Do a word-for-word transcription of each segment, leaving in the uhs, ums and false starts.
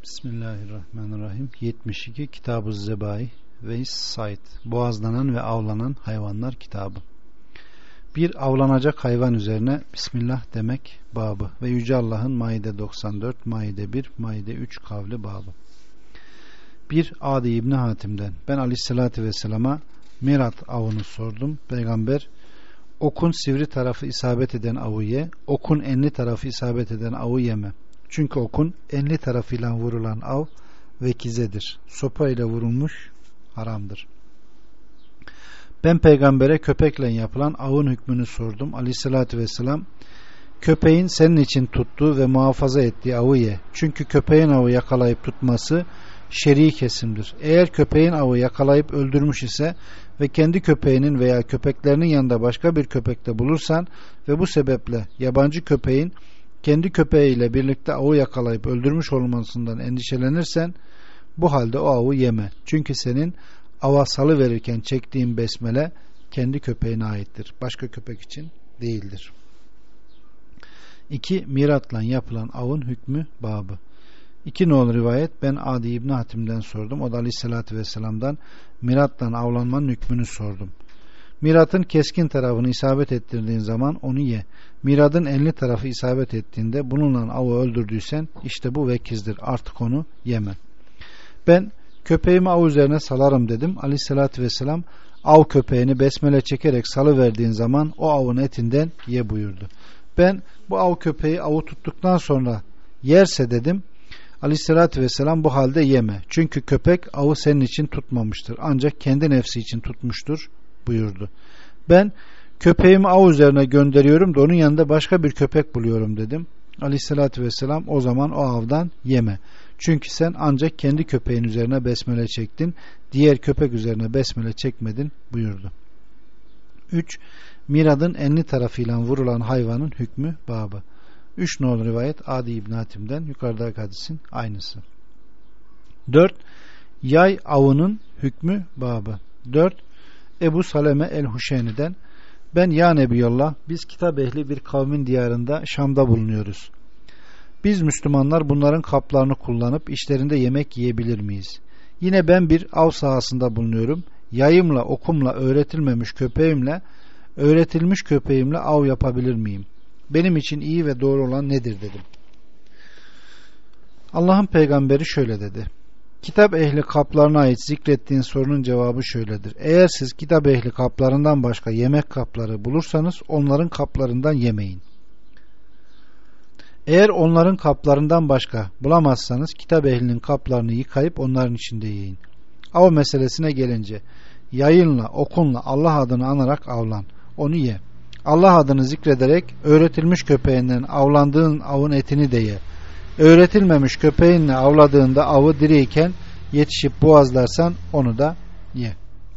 Bismillahirrahmanirrahim. yetmiş iki Kitab-ı Zebai ve Said, boğazlanan ve avlanan hayvanlar kitabı. Bir avlanacak hayvan üzerine Bismillah demek babı ve Yüce Allah'ın Maide doksan dört, Maide bir, Maide üç kavli babı. Bir Adi İbni Hatim'den ben Aleyhisselatü Vesselam'a Mirat avını sordum. Peygamber okun sivri tarafı isabet eden avı ye, okun enli tarafı isabet eden avı yeme. Çünkü okun enli tarafıyla vurulan av vekizedir. Sopa ile vurulmuş haramdır. Ben peygambere köpekle yapılan avın hükmünü sordum. Aleyhissalatü vesselam köpeğin senin için tuttuğu ve muhafaza ettiği avı ye. Çünkü köpeğin avı yakalayıp tutması şer'i kesimdir. Eğer köpeğin avı yakalayıp öldürmüş ise ve kendi köpeğinin veya köpeklerinin yanında başka bir köpekte bulursan ve bu sebeple yabancı köpeğin kendi köpeğiyle birlikte avı yakalayıp öldürmüş olmasından endişelenirsen bu halde o avı yeme. Çünkü senin ava salı verirken çektiğin besmele kendi köpeğine aittir. Başka köpek için değildir. İki Miratla yapılan avın hükmü babı. İki nolu rivayet ben Adi İbni Hatim'den sordum. O da Aleyhisselatü Vesselam'dan miratla avlanmanın hükmünü sordum. Miratın keskin tarafını isabet ettirdiğin zaman onu ye. Miradın enli tarafı isabet ettiğinde bununla avı öldürdüysen işte bu vekizdir. Artık onu yeme. Ben köpeğimi av üzerine salarım dedim. Aleyhissalatü vesselam av köpeğini besmele çekerek salıverdiğin zaman o avın etinden ye buyurdu. Ben bu av köpeği avı tuttuktan sonra yerse dedim. Aleyhissalatü vesselam bu halde yeme. Çünkü köpek avı senin için tutmamıştır. Ancak kendi nefsi için tutmuştur buyurdu. Ben köpeğimi av üzerine gönderiyorum da onun yanında başka bir köpek buluyorum dedim. Aleyhissalatü vesselam o zaman o avdan yeme. Çünkü sen ancak kendi köpeğin üzerine besmele çektin. Diğer köpek üzerine besmele çekmedin buyurdu. üç Miradın enli tarafıyla vurulan hayvanın hükmü babı. üç nolu rivayet Adi İbni Hatim'den yukarıdaki hadisin aynısı. dört Yay avının hükmü babı. dört Ebu Saleme el-Huşeyni'den ben ya Nebiyallah biz kitap ehli bir kavmin diyarında Şam'da bulunuyoruz. Biz Müslümanlar bunların kaplarını kullanıp işlerinde yemek yiyebilir miyiz? Yine ben bir av sahasında bulunuyorum. Yayımla, okumla öğretilmemiş köpeğimle, öğretilmiş köpeğimle av yapabilir miyim? Benim için iyi ve doğru olan nedir dedim. Allah'ın peygamberi şöyle dedi. Kitap ehli kaplarına ait zikrettiğin sorunun cevabı şöyledir. Eğer siz kitap ehli kaplarından başka yemek kapları bulursanız onların kaplarından yemeyin. Eğer onların kaplarından başka bulamazsanız kitap ehlinin kaplarını yıkayıp onların içinde yiyin. Av meselesine gelince yayınla, okunla Allah adını anarak avlan. Onu ye. Allah adını zikrederek öğretilmiş köpeğinden avlandığın avın etini de ye. Öğretilmemiş köpeğinle avladığında avı diriyken yetişip boğazlarsan onu da ye.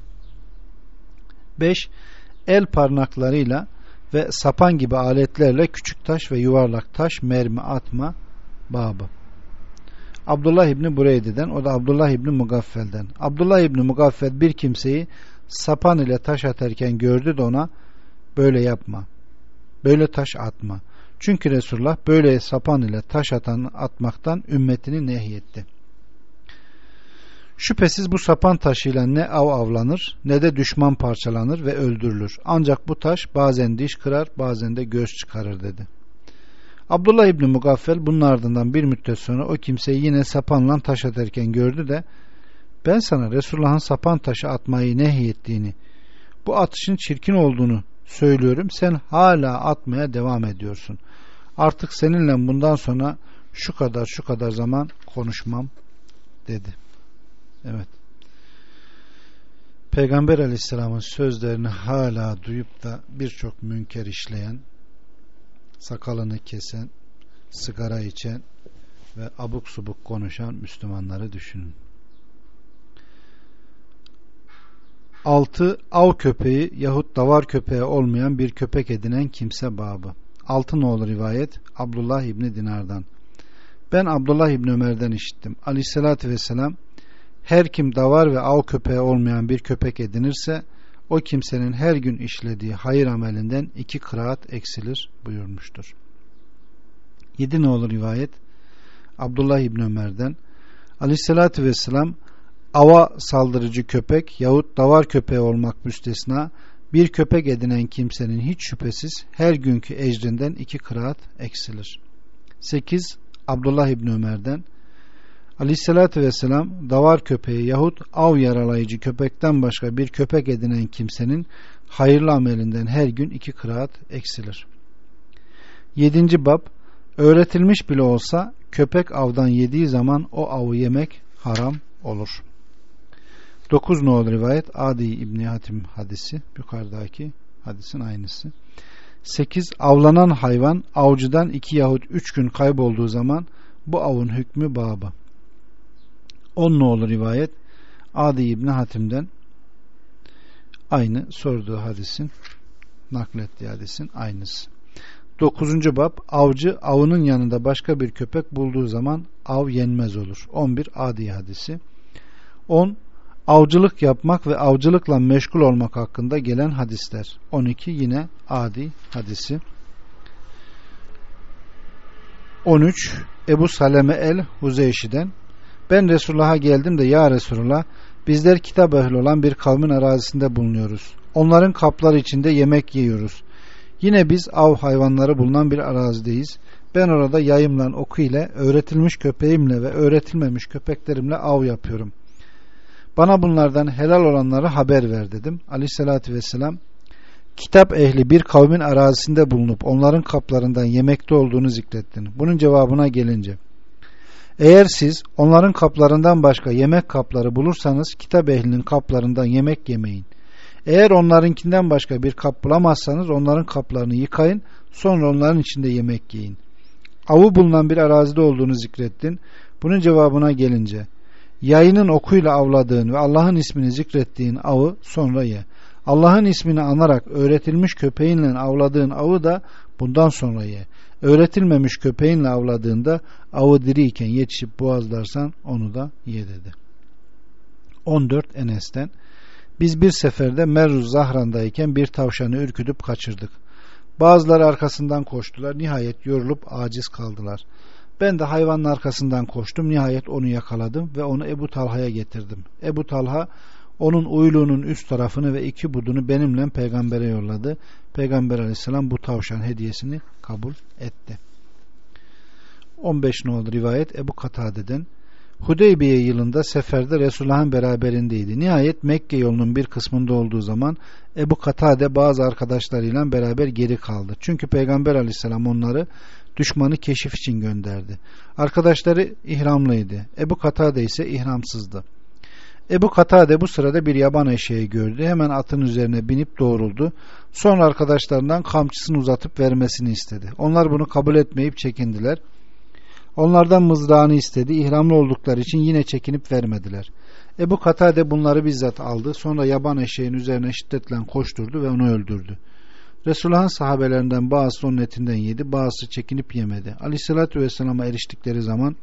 beş El parmaklarıyla ve sapan gibi aletlerle küçük taş ve yuvarlak taş mermi atma babı. Abdullah İbni Bureyde'den, o da Abdullah İbni Mugaffel'den. Abdullah İbni Mugaffel bir kimseyi sapan ile taş atarken gördü de ona böyle yapma, böyle taş atma. Çünkü Resulullah böyle sapan ile taş atan atmaktan ümmetini nehyetti. Şüphesiz bu sapan taşıyla ne av avlanır ne de düşman parçalanır ve öldürülür. Ancak bu taş bazen diş kırar bazen de göz çıkarır dedi. Abdullah İbni Mugaffel bunun ardından bir müddet sonra o kimseyi yine sapanla taş atarken gördü de ben sana Resulullah'ın sapan taşı atmayı nehyettiğini, bu atışın çirkin olduğunu söylüyorum. Sen hala atmaya devam ediyorsun. Artık seninle bundan sonra şu kadar şu kadar zaman konuşmam dedi. Evet. Peygamber Aleyhisselam'ın sözlerini hala duyup da birçok münker işleyen, sakalını kesen, sigara içen ve abuk subuk konuşan Müslümanları düşünün. altı Av köpeği yahut davar köpeği olmayan bir köpek edinen kimse babı. altı nolu rivayet Abdullah İbni Dinar'dan. Ben Abdullah İbni Ömer'den işittim. Aleyhissalatü vesselam her kim davar ve av köpeği olmayan bir köpek edinirse o kimsenin her gün işlediği hayır amelinden iki kıraat eksilir buyurmuştur. yedi nolu rivayet Abdullah İbni Ömer'den Aleyhissalatü vesselam ava saldırıcı köpek yahut davar köpeği olmak müstesna bir köpek edinen kimsenin hiç şüphesiz her günkü ecrinden iki kıraat eksilir. sekiz. Abdullah İbni Ömer'den Aleyhissalatü vesselam davar köpeği yahut av yaralayıcı köpekten başka bir köpek edinen kimsenin hayırlı amelinden her gün iki kıraat eksilir. yedinci bab öğretilmiş bile olsa köpek avdan yediği zaman o avı yemek haram olur. dokuz nolu rivayet Adi İbni Hatim hadisi, yukarıdaki hadisin aynısı. sekiz. Avlanan hayvan avcıdan iki yahut üç gün kaybolduğu zaman bu avın hükmü babı. on nolu rivayet Adi İbni Hatim'den aynı sorduğu hadisin, naklettiği hadisin aynısı. dokuzuncu bab avcı avının yanında başka bir köpek bulduğu zaman av yenmez olur. on bir Adi hadisi. on Avcılık yapmak ve avcılıkla meşgul olmak hakkında gelen hadisler. on iki yine Adi hadisi. on üç Ebu Saleme el-Huzeyşi'den ben Resulullah'a geldim de ya Resulullah bizler kitap ehli olan bir kavmin arazisinde bulunuyoruz. Onların kapları içinde yemek yiyoruz. Yine biz av hayvanları bulunan bir arazideyiz. Ben orada yayımla, oku ile, öğretilmiş köpeğimle ve öğretilmemiş köpeklerimle av yapıyorum. Bana bunlardan helal olanları haber ver dedim. Aleyhissalatü vesselam kitap ehli bir kavmin arazisinde bulunup onların kaplarından yemekte olduğunu zikrettin. Bunun cevabına gelince eğer siz onların kaplarından başka yemek kapları bulursanız kitap ehlinin kaplarından yemek yemeyin. Eğer onlarınkinden başka bir kap bulamazsanız onların kaplarını yıkayın, sonra onların içinde yemek yiyin. Avı bulunan bir arazide olduğunu zikrettin. Bunun cevabına gelince yayının okuyla avladığın ve Allah'ın ismini zikrettiğin avı sonra ye. Allah'ın ismini anarak öğretilmiş köpeğinle avladığın avı da bundan sonra ye. Öğretilmemiş köpeğinle avladığında avı diriyken yetişip boğazlarsan onu da ye dedi. on dört Enes'ten biz bir seferde Merruz Zahran'dayken bir tavşanı ürkütüp kaçırdık. Bazıları arkasından koştular. Nihayet yorulup aciz kaldılar. Ben de hayvanın arkasından koştum. Nihayet onu yakaladım ve onu Ebu Talha'ya getirdim. Ebu Talha onun uyluğunun üst tarafını ve iki budunu benimle peygambere yolladı. Peygamber aleyhisselam bu tavşan hediyesini kabul etti. on beş nolu rivayet Ebu Katade'den Hudeybiye yılında seferde Resulullah'ın beraberindeydi. Nihayet Mekke yolunun bir kısmında olduğu zaman Ebu Katade bazı arkadaşlarıyla beraber geri kaldı. Çünkü Peygamber aleyhisselam onları düşmanı keşif için gönderdi. Arkadaşları ihramlıydı. Ebu Katade ise ihramsızdı. Ebu Katade bu sırada bir yaban eşeği gördü. Hemen atın üzerine binip doğruldu. Sonra arkadaşlarından kamçısını uzatıp vermesini istedi. Onlar bunu kabul etmeyip çekindiler. Onlardan mızrağını istedi. İhramlı oldukları için yine çekinip vermediler. Ebu Katade bunları bizzat aldı. Sonra yaban eşeğin üzerine şiddetle koşturdu ve onu öldürdü. Resulullah'ın sahabelerinden bazısı onun etinden yedi, bazısı çekinip yemedi. Aleyhissalatü vesselam'a eriştikleri zaman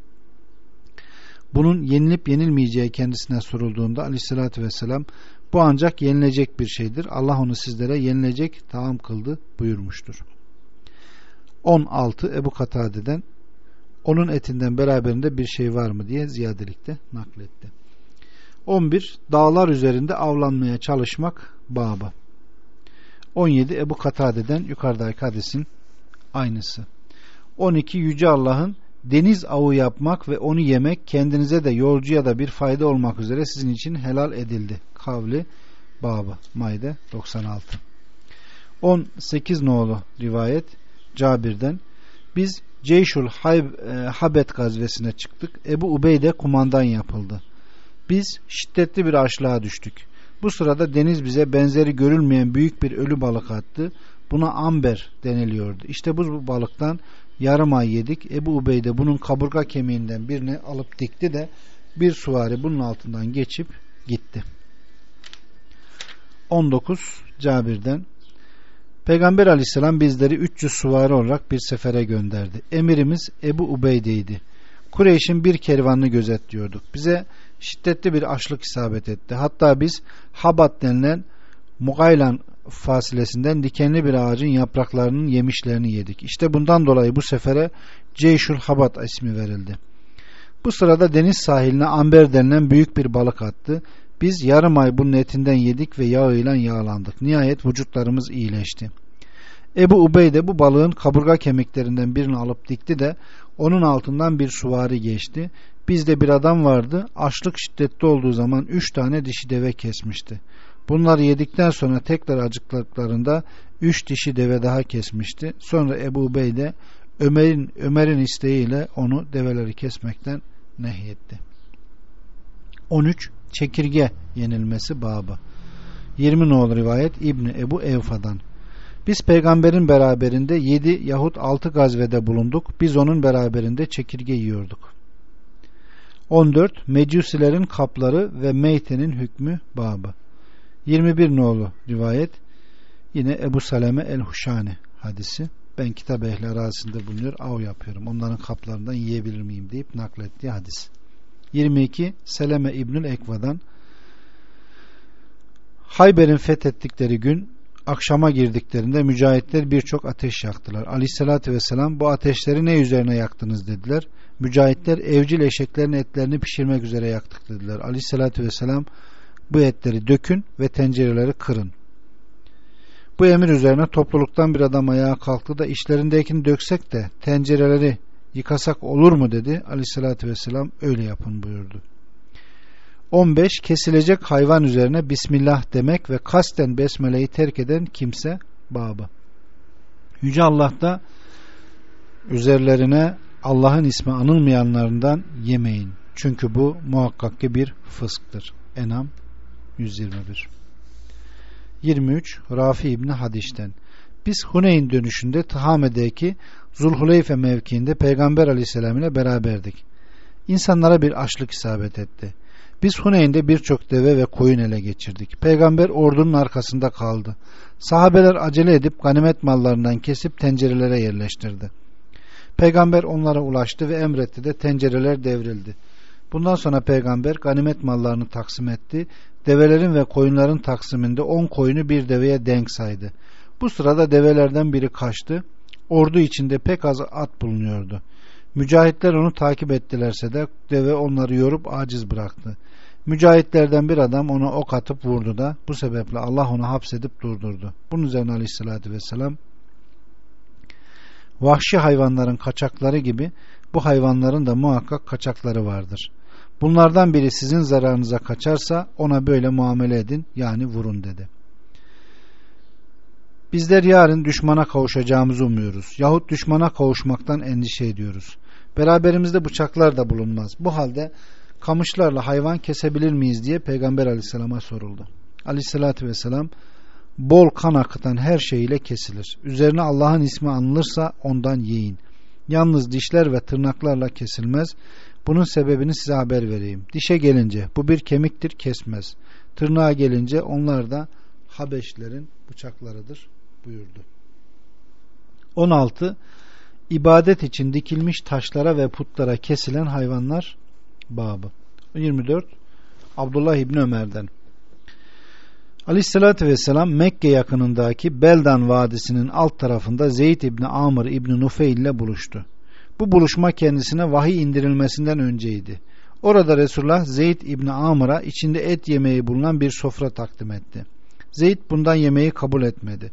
bunun yenilip yenilmeyeceği kendisine sorulduğunda Aleyhissalatü vesselam bu ancak yenilecek bir şeydir. Allah onu sizlere yenilecek taam kıldı buyurmuştur. on altı Ebu Katade'den onun etinden beraberinde bir şey var mı diye ziyadelikte nakletti. on bir Dağlar üzerinde avlanmaya çalışmak babı. on yedi Ebu Katade'den yukarıdaki hadisin aynısı. on iki Yüce Allah'ın deniz avı yapmak ve onu yemek kendinize de yolcuya da bir fayda olmak üzere sizin için helal edildi. Kavli babı. Maide doksan altı. on sekiz nolu rivayet Cabir'den biz Ceyşul Habet gazvesine çıktık. Ebu Ubeyde kumandan yapıldı. Biz şiddetli bir açlığa düştük. Bu sırada deniz bize benzeri görülmeyen büyük bir ölü balık attı. Buna amber deniliyordu. İşte bu balıktan yarım ay yedik. Ebu Ubeyde bunun kaburga kemiğinden birini alıp dikti de bir süvari bunun altından geçip gitti. on dokuz Cabir'den Peygamber aleyhisselam bizleri üç yüz süvari olarak bir sefere gönderdi. Emirimiz Ebu Ubeyde'ydi. Kureyş'in bir kervanını gözetliyorduk. Bize şiddetli bir açlık isabet etti. Hatta biz Habat denilen Mugaylan fasilesinden dikenli bir ağacın yapraklarının yemişlerini yedik. İşte bundan dolayı bu sefere Ceyşul Habat ismi verildi. Bu sırada deniz sahiline amber denilen büyük bir balık attı. Biz yarım ay bunun etinden yedik ve yağıyla yağlandık. Nihayet vücutlarımız iyileşti. Ebu Ubeyde bu balığın kaburga kemiklerinden birini alıp dikti de onun altından bir süvari geçti. Bizde bir adam vardı. Açlık şiddetli olduğu zaman üç tane dişi deve kesmişti. Bunları yedikten sonra tekrar acıktıklarında üç dişi deve daha kesmişti. Sonra Ebu Ubeyde Ömer'in Ömer'in isteğiyle onu develeri kesmekten nehyetti. on üç. Çekirge yenilmesi babı. yirmi nolu rivayet İbni Ebu Evfa'dan. Biz peygamberin beraberinde yedi yahut altı gazvede bulunduk. Biz onun beraberinde çekirge yiyorduk. on dört. Mecusilerin kapları ve meytenin hükmü babı. yirmi bir nolu rivayet yine Ebu Saleme el-Huşani hadisi. Ben kitap ehli arasında bulunuyor, av yapıyorum. Onların kaplarından yiyebilir miyim deyip naklettiği hadis. yirmi iki. Seleme İbnül Ekva'dan. Hayber'in fethettikleri gün akşama girdiklerinde mücahitler birçok ateş yaktılar. Aleyhissalatü vesselam bu ateşleri ne üzerine yaktınız dediler. Mücahitler evcil eşeklerin etlerini pişirmek üzere yaktık dediler. Aleyhissalatü vesselam bu etleri dökün ve tencereleri kırın. Bu emir üzerine topluluktan bir adam ayağa kalktı da işlerindekini döksek de tencereleri yıkasak olur mu dedi. Aleyhissalatü vesselam öyle yapın buyurdu. on beş. Kesilecek hayvan üzerine Bismillah demek ve kasten Besmele'yi terk eden kimse babı. Yüce Allah da üzerlerine Allah'ın ismi anılmayanlarından yemeyin. Çünkü bu muhakkak ki bir fısktır. En'am yüz yirmi bir. yirmi üç. Rafi İbni Hadiş'ten. Biz Huneyn dönüşünde Tıhame'deki Zulhuleyfe mevkiinde Peygamber Aleyhisselam ile beraberdik. İnsanlara bir açlık isabet etti. Biz Huneyn'de birçok deve ve koyun ele geçirdik. Peygamber ordunun arkasında kaldı. Sahabeler acele edip ganimet mallarından kesip tencerelere yerleştirdi. Peygamber onlara ulaştı ve emretti de tencereler devrildi. Bundan sonra Peygamber ganimet mallarını taksim etti. Develerin ve koyunların taksiminde on koyunu bir deveye denk saydı. Bu sırada develerden biri kaçtı. Ordu içinde pek az at bulunuyordu. Mücahitler onu takip ettilerse de deve onları yorup aciz bıraktı. Mücahitlerden bir adam ona ok atıp vurdu da bu sebeple Allah onu hapsedip durdurdu. Bunun üzerine Aleyhisselatü Vesselam vahşi hayvanların kaçakları gibi bu hayvanların da muhakkak kaçakları vardır. Bunlardan biri sizin zararınıza kaçarsa ona böyle muamele edin, yani vurun dedi. Bizler yarın düşmana kavuşacağımızı umuyoruz. Yahut düşmana kavuşmaktan endişe ediyoruz. Beraberimizde bıçaklar da bulunmaz. Bu halde kamışlarla hayvan kesebilir miyiz diye Peygamber Aleyhisselam'a soruldu. Aleyhissalatü Vesselam bol kan akıtan her şey ile kesilir. Üzerine Allah'ın ismi anılırsa ondan yiyin. Yalnız dişler ve tırnaklarla kesilmez. Bunun sebebini size haber vereyim. Dişe gelince bu bir kemiktir, kesmez. Tırnağa gelince onlar da Habeşlerin bıçaklarıdır buyurdu. on altı. İbadet için dikilmiş taşlara ve putlara kesilen hayvanlar babı. yirmi dört. Abdullah İbni Ömer'den. Aleyhissalatü Vesselam Mekke yakınındaki Beldan Vadisi'nin alt tarafında Zeyd İbni Amr İbni Nufeyl ile buluştu. Bu buluşma kendisine vahiy indirilmesinden önceydi. Orada Resulullah Zeyd İbni Amr'a içinde et yemeği bulunan bir sofra takdim etti. Zeyd bundan yemeği kabul etmedi.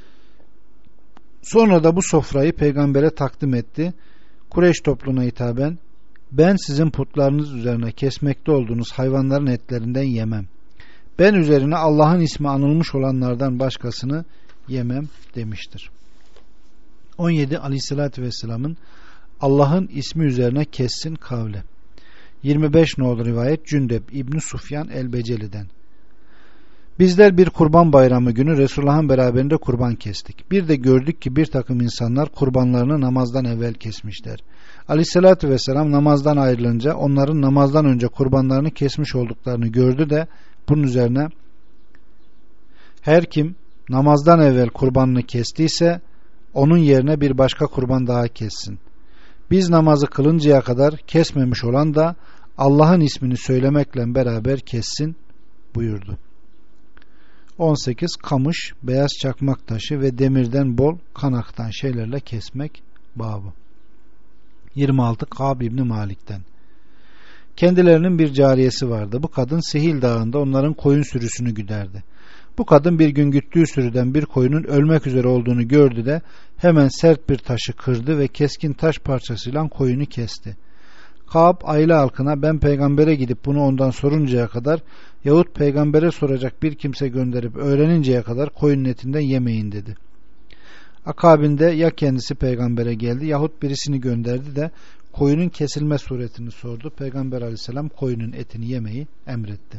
Sonra da bu sofrayı peygambere takdim etti. Kureyş topluluğuna hitaben, ben sizin putlarınız üzerine kesmekte olduğunuz hayvanların etlerinden yemem. Ben üzerine Allah'ın ismi anılmış olanlardan başkasını yemem demiştir. on yedi. Aleyhissalatü Vesselam'ın Allah'ın ismi üzerine kessin kavli. yirmi beş nolu rivayet Cündep İbni Sufyan el-Beceli'den. Bizler bir kurban bayramı günü Resulullah'ın beraberinde kurban kestik. Bir de gördük ki bir takım insanlar kurbanlarını namazdan evvel kesmişler. Aleyhissalatü vesselam namazdan ayrılınca onların namazdan önce kurbanlarını kesmiş olduklarını gördü de bunun üzerine her kim namazdan evvel kurbanını kestiyse onun yerine bir başka kurban daha kessin. Biz namazı kılıncaya kadar kesmemiş olan da Allah'ın ismini söylemekle beraber kessin buyurdu. on sekiz. Kamış, beyaz çakmak taşı ve demirden bol kan akıtan şeylerle kesmek babı. yirmi altı. Kâb İbni Malik'ten. Kendilerinin bir cariyesi vardı. Bu kadın Sihil Dağı'nda onların koyun sürüsünü güderdi. Bu kadın bir gün güttüğü sürüden bir koyunun ölmek üzere olduğunu gördü de hemen sert bir taşı kırdı ve keskin taş parçasıyla koyunu kesti. Kâb aile halkına ben peygambere gidip bunu ondan soruncaya kadar yahut peygambere soracak bir kimse gönderip öğreninceye kadar koyunun etinden yemeyin dedi. Akabinde ya kendisi peygambere geldi yahut birisini gönderdi de koyunun kesilme suretini sordu. Peygamber aleyhisselam koyunun etini yemeyi emretti.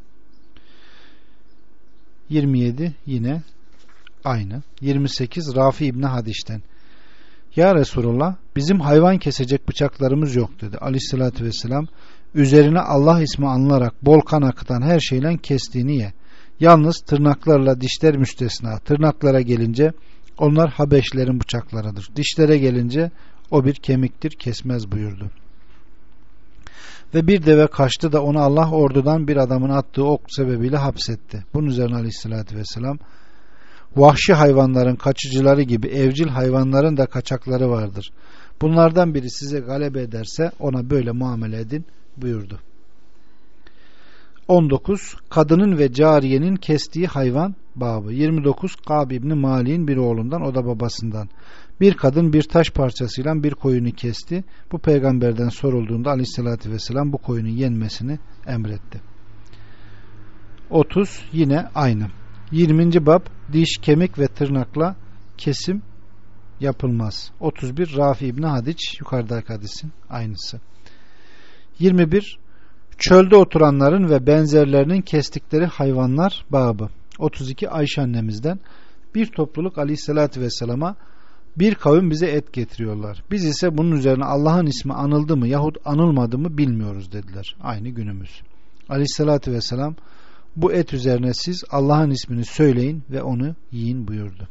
yirmi yedi yine aynı. yirmi sekiz Rafi İbni Hadiş'ten. Ya Resulullah, bizim hayvan kesecek bıçaklarımız yok dedi. Aleyhissalatü vesselam, üzerine Allah ismi anılarak bol kan akıtan her şeyle kestiğini ye. Yalnız tırnaklarla dişler müstesna. Tırnaklara gelince onlar Habeşlerin bıçaklarıdır. Dişlere gelince o bir kemiktir, kesmez buyurdu. Ve bir deve kaçtı da onu Allah ordudan bir adamın attığı ok sebebiyle hapsetti. Bunun üzerine aleyhissalatü vesselam, vahşi hayvanların kaçıcıları gibi evcil hayvanların da kaçakları vardır. Bunlardan biri size galebe ederse ona böyle muamele edin buyurdu. on dokuz Kadının ve cariyenin kestiği hayvan babı. yirmi dokuz Kâb İbni Malik'in bir oğlundan, o da babasından. Bir kadın bir taş parçasıyla bir koyunu kesti. Bu peygamberden sorulduğunda aleyhissalatü vesselam bu koyunun yenmesini emretti. otuz Yine aynı. yirminci bab diş, kemik ve tırnakla kesim yapılmaz. otuz bir Rafi İbni Hadiç, yukarıdaki hadisin aynısı. yirmi bir Çölde oturanların ve benzerlerinin kestikleri hayvanlar babı. otuz iki Ayşe annemizden, bir topluluk aleyhissalatü vesselama bir kavim bize et getiriyorlar. Biz ise bunun üzerine Allah'ın ismi anıldı mı yahut anılmadı mı bilmiyoruz dediler. Aynı günümüz. Aleyhissalatü vesselam bu et üzerine siz Allah'ın ismini söyleyin ve onu yiyin buyurdu.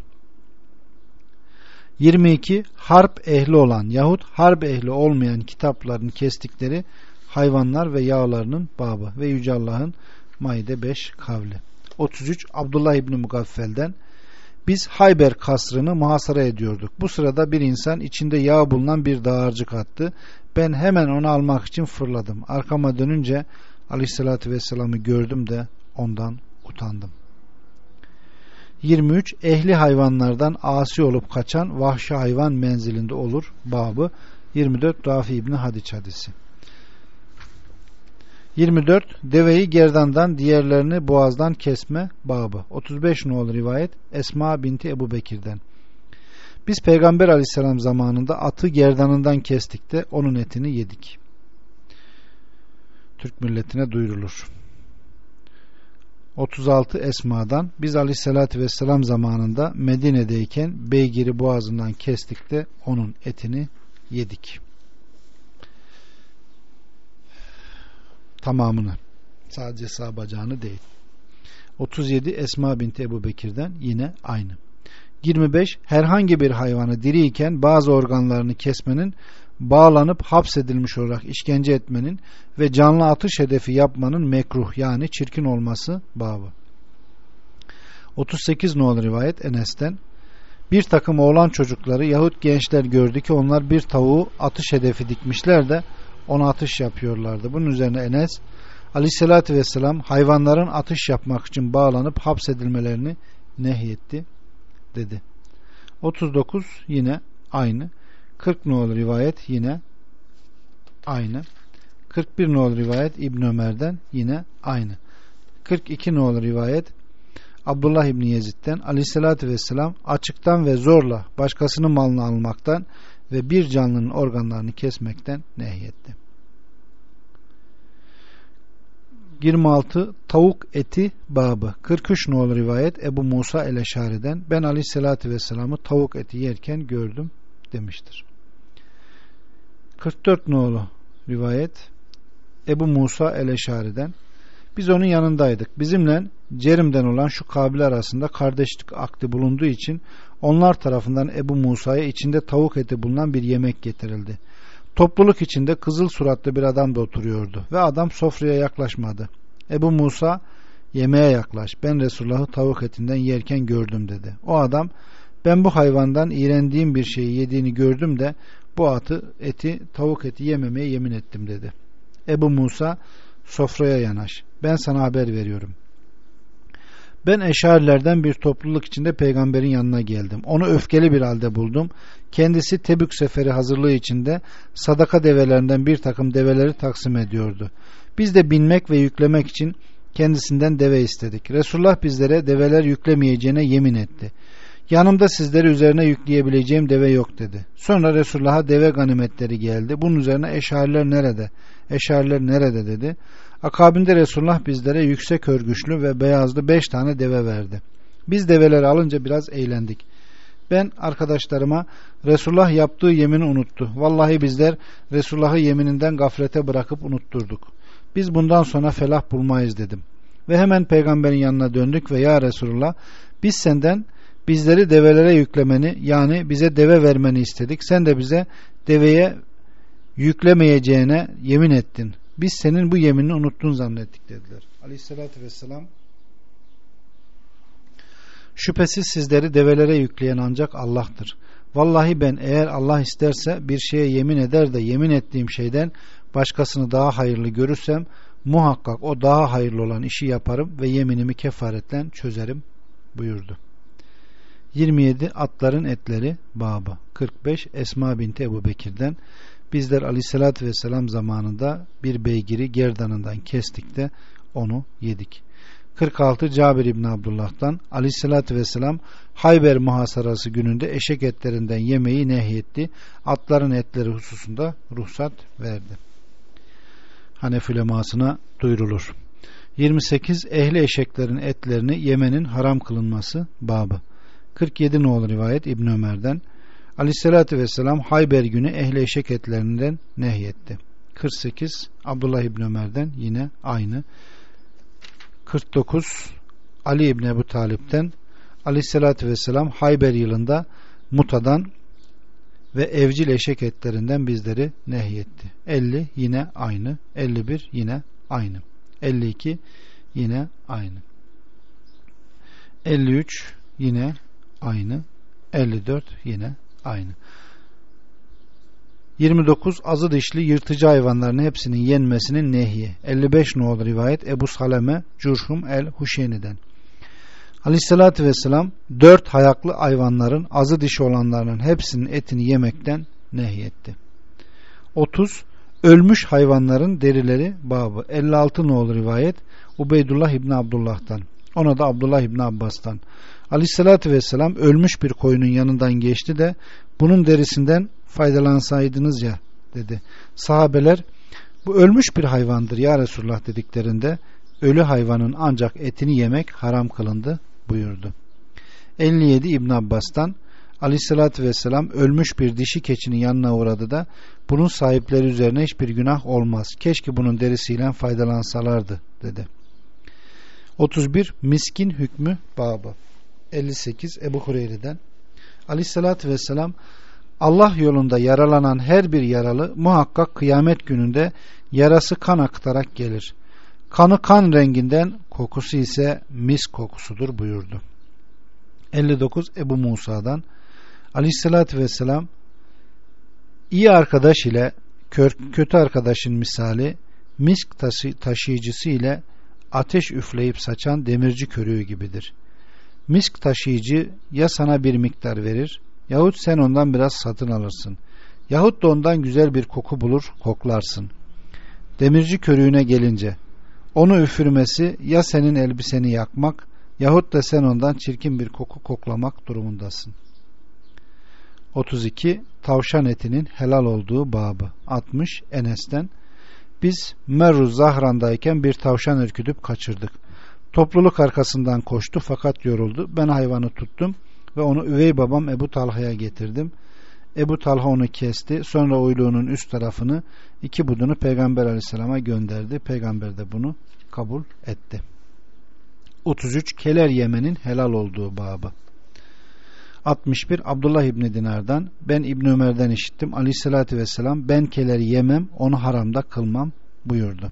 yirmi iki Harp ehli olan yahut harp ehli olmayan kitapların kestikleri hayvanlar ve yağlarının babı ve Yüce Allah'ın Maide beş kavli. otuz üç Abdullah İbni Mugaffel'den, biz Hayber kasrını muhasara ediyorduk. Bu sırada bir insan içinde yağ bulunan bir dağarcık attı. Ben hemen onu almak için fırladım. Arkama dönünce aleyhissalatü vesselam'ı gördüm de ondan utandım. yirmi üç Ehli hayvanlardan asi olup kaçan vahşi hayvan menzilinde olur babı. yirmi dört Rafi İbni Hadiç hadisi. yirmi dört Deveyi gerdandan, diğerlerini boğazdan kesme babı. otuz beş nolu rivayet Esma binti Ebu Bekir'den. Biz Peygamber aleyhisselam zamanında atı gerdanından kestik de onun etini yedik. Türk milletine duyurulur. otuz altı Esma'dan, biz aleyhissalatü vesselam zamanında Medine'deyken beygiri boğazından kestik de onun etini yedik. Tamamını, sadece sağ bacağını değil. otuz yedi Esma binti Ebu Bekir'den, yine aynı. yirmi beş Herhangi bir hayvanı diriyken bazı organlarını kesmenin, bağlanıp hapsedilmiş olarak işkence etmenin ve canlı atış hedefi yapmanın mekruh, yani çirkin olması babı. otuz sekiz nolu rivayet Enes'ten, bir takım oğlan çocukları yahut gençler gördü ki onlar bir tavuğu atış hedefi dikmişler de ona atış yapıyorlardı. Bunun üzerine Enes aleyhissalatü vesselam hayvanların atış yapmak için bağlanıp hapsedilmelerini nehyetti dedi. otuz dokuz yine aynı. kırk nolu rivayet yine aynı. kırk bir nolu rivayet İbn Ömer'den, yine aynı. kırk iki nolu rivayet Abdullah İbni Yezid'den, aleyhissalatü vesselam açıktan ve zorla başkasının malını almaktan ve bir canlının organlarını kesmekten nehyetti. yirmi altı Tavuk eti babı. kırk üç nolu rivayet Ebu Musa el-Eşari'den, ben aleyhissalatü vesselam'ı tavuk eti yerken gördüm demiştir. kırk dört nolu rivayet Ebu Musa el-Eşari'den, biz onun yanındaydık. Bizimle Cerim'den olan şu kabile arasında kardeşlik akdi bulunduğu için onlar tarafından Ebu Musa'ya içinde tavuk eti bulunan bir yemek getirildi. Topluluk içinde kızıl suratlı bir adam da oturuyordu ve adam sofraya yaklaşmadı. Ebu Musa, yemeğe yaklaş, ben Resulullah'ı tavuk etinden yerken gördüm dedi. O adam, ben bu hayvandan iğrendiğim bir şeyi yediğini gördüm de bu atı eti tavuk eti yememeye yemin ettim dedi. Ebu Musa, sofraya yanaş. Ben sana haber veriyorum. Ben Eşarilerden bir topluluk içinde peygamberin yanına geldim. Onu öfkeli bir halde buldum. Kendisi Tebük seferi hazırlığı içinde sadaka develerinden bir takım develeri taksim ediyordu. Biz de binmek ve yüklemek için kendisinden deve istedik. Resulullah bizlere develer yüklemeyeceğine yemin etti. Yanımda sizleri üzerine yükleyebileceğim deve yok dedi. Sonra Resulullah'a deve ganimetleri geldi. Bunun üzerine Eşariler nerede? Eşariler nerede dedi. Akabinde Resulullah bizlere yüksek örgüçlü ve beyazlı beş tane deve verdi. Biz develeri alınca biraz eğlendik. Ben arkadaşlarıma Resulullah yaptığı yemini unuttu. Vallahi bizler Resulullah'ı yemininden gaflete bırakıp unutturduk. Biz bundan sonra felah bulmayız dedim. Ve hemen peygamberin yanına döndük ve ya Resulullah biz senden bizleri develere yüklemeni yani bize deve vermeni istedik. Sen de bize deveye yüklemeyeceğine yemin ettin. Biz senin bu yeminini unuttun zannettik dediler. Aleyhissalatü vesselam şüphesiz sizleri develere yükleyen ancak Allah'tır. Vallahi ben eğer Allah isterse bir şeye yemin eder de yemin ettiğim şeyden başkasını daha hayırlı görürsem muhakkak o daha hayırlı olan işi yaparım ve yeminimi kefaretle çözerim buyurdu. yirmi yedi Atların etleri babı. kırk beş Esma binti Ebu Bekir'den bizler Aleyhisselatü Vesselam zamanında bir beygiri gerdanından kestik de onu yedik. kırk altı Cabir İbni Abdullah'tan Aleyhisselatü Vesselam Hayber muhasarası gününde eşek etlerinden yemeği nehyetti. Atların etleri hususunda ruhsat verdi. Hanefi ulemasına duyurulur. yirmi sekiz Ehli eşeklerin etlerini yemenin haram kılınması babı. kırk yedi nolu rivayet İbn Ömer'den Aleyhisselatü Vesselam Hayber günü ehli eşek etlerinden nehyetti. kırk sekiz Abdullah İbni Ömer'den yine aynı. kırk dokuz Ali İbni Ebu Talip'ten Aleyhisselatü Vesselam Hayber yılında mutadan ve evcil eşek etlerinden bizleri nehyetti. elli yine aynı. elli bir yine aynı. elli iki yine aynı. elli üç yine aynı. elli dört yine aynı. yirmi dokuz Azı dişli yırtıcı hayvanların hepsinin yenmesinin nehyi. elli beş nolu rivayet Ebu Saleme Curhum el-Huşeyni'den. Aleyhissalatü vesselam dört hayaklı hayvanların azı dişi olanlarının hepsinin etini yemekten nehyetti. otuz Ölmüş hayvanların derileri babı. elli altı nolu rivayet Ubeydullah İbni Abdullah'tan. Ona da Abdullah İbni Abbas'tan. Aleyhissalatü vesselam ölmüş bir koyunun yanından geçti de bunun derisinden faydalansaydınız ya dedi. Sahabeler bu ölmüş bir hayvandır ya Resulullah dediklerinde ölü hayvanın ancak etini yemek haram kılındı buyurdu. elli yedi İbn Abbas'tan Aleyhissalatü vesselam ölmüş bir dişi keçinin yanına uğradı da bunun sahipleri üzerine hiçbir günah olmaz. Keşke bunun derisiyle faydalansalardı dedi. otuz bir Miskin hükmü babı. elli sekiz Ebu Hureyre'den Aleyhissalatü vesselam Allah yolunda yaralanan her bir yaralı muhakkak kıyamet gününde yarası kan akıtarak gelir. Kanı kan renginden, kokusu ise mis kokusudur buyurdu. elli dokuz Ebu Musa'dan Aleyhissalatü vesselam iyi arkadaş ile kötü arkadaşın misali misk taşı, taşıyıcısı ile ateş üfleyip saçan demirci körüğü gibidir. Misk taşıyıcı ya sana bir miktar verir yahut sen ondan biraz satın alırsın. Yahut da ondan güzel bir koku bulur koklarsın. Demirci körüğüne gelince onu üfürmesi ya senin elbiseni yakmak yahut da sen ondan çirkin bir koku koklamak durumundasın. otuz iki Tavşan etinin helal olduğu babı. altmış Enes'ten biz Merru Zahran'dayken bir tavşan ürkütüp kaçırdık. Topluluk arkasından koştu fakat yoruldu. Ben hayvanı tuttum ve onu üvey babam Ebu Talha'ya getirdim. Ebu Talha onu kesti. Sonra uyluğunun üst tarafını iki budunu Peygamber Aleyhisselam'a gönderdi. Peygamber de bunu kabul etti. otuz üç Keler yemenin helal olduğu babı. altmış bir Abdullah İbni Dinar'dan ben İbni Ömer'den işittim. Aleyhissalatü vesselam ben keleri yemem onu haramda kılmam buyurdu.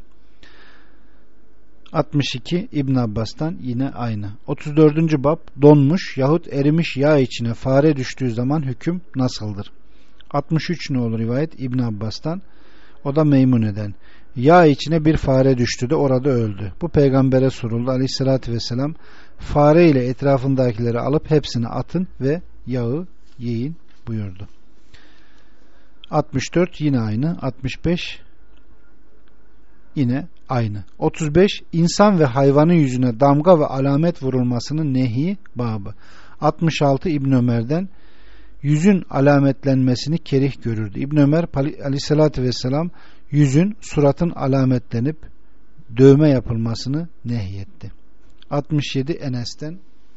altmış iki İbn Abbas'tan yine aynı. otuz dördüncü bab donmuş yahut erimiş yağ içine fare düştüğü zaman hüküm nasıldır? altmış üç ne olur rivayet İbn Abbas'tan o da Meymune'den. Yağ içine bir fare düştü de orada öldü. Bu peygambere soruldu. Aleyhissalatü vesselam fare ile etrafındakileri alıp hepsini atın ve yağı yiyin buyurdu. altmış dört yine aynı. altmış beş yine aynı. otuz beş insan ve hayvanın yüzüne damga ve alamet vurulmasının nehi babı. altmış altı İbn Ömer'den yüzün alametlenmesini kerih görürdü. İbn Ömer aleyhissalatü vesselam yüzün suratın alametlenip dövme yapılmasını nehyetti. altmış yedi Enes'ten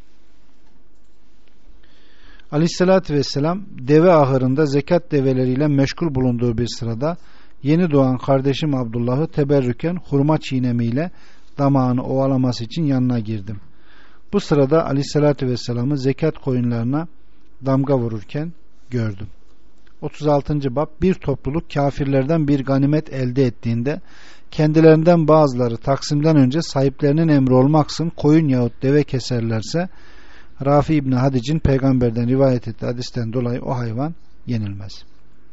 aleyhissalatü vesselam deve ahırında zekat develeriyle meşgul bulunduğu bir sırada yeni doğan kardeşim Abdullah'ı teberrüken hurma çiğnemiyle damağını ovalaması için yanına girdim. Bu sırada aleyhissalatü vesselam'ı zekat koyunlarına damga vururken gördüm. otuz altıncı bab bir topluluk kafirlerden bir ganimet elde ettiğinde kendilerinden bazıları taksimden önce sahiplerinin emri olmaksızın koyun yahut deve keserlerse Rafi İbni Hadic'in peygamberden rivayet ettiği hadisten dolayı o hayvan yenilmez.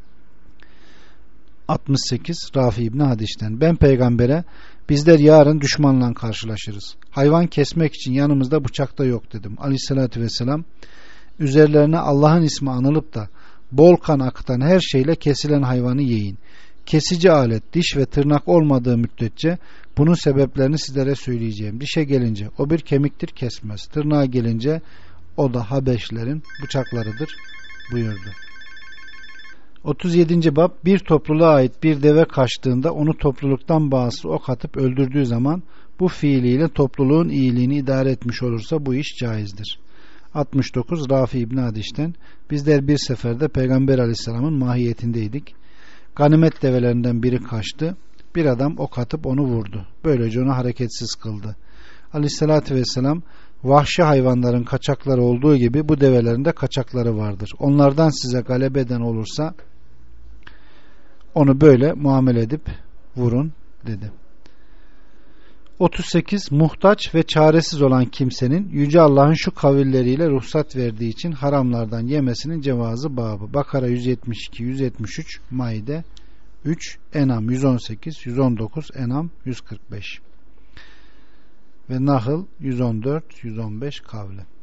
altmış sekiz Rafi İbni Hadic'ten ben peygambere bizler yarın düşmanla karşılaşırız. Hayvan kesmek için yanımızda bıçak da yok dedim. Aleyhissalatü vesselam üzerlerine Allah'ın ismi anılıp da bol kan akıtan her şeyle kesilen hayvanı yiyin. Kesici alet, diş ve tırnak olmadığı müddetçe bunun sebeplerini sizlere söyleyeceğim. Dişe gelince o bir kemiktir, kesmez. Tırnağa gelince o da Habeşlerin bıçaklarıdır buyurdu. otuz yedinci bab bir topluluğa ait bir deve kaçtığında onu topluluktan bağımsız ok atıp öldürdüğü zaman bu fiiliyle topluluğun iyiliğini idare etmiş olursa bu iş caizdir. altmış dokuz Rafi İbni Hadiş'ten bizler bir seferde Peygamber Aleyhisselam'ın mahiyetindeydik. Ganimet develerinden biri kaçtı. Bir adam ok atıp onu vurdu. Böylece onu hareketsiz kıldı. Aleyhissalatü vesselam vahşi hayvanların kaçakları olduğu gibi bu develerin de kaçakları vardır. Onlardan size galebe eden olursa onu böyle muamele edip vurun dedi. otuz sekiz Muhtaç ve çaresiz olan kimsenin Yüce Allah'ın şu kavilleriyle ruhsat verdiği için haramlardan yemesinin cevazı babı. Bakara yüz yetmiş iki yüz yetmiş üç Maide üç Enam yüz on sekiz yüz on dokuz Enam yüz kırk beş ve Nahl yüz on dört yüz on beş kavle.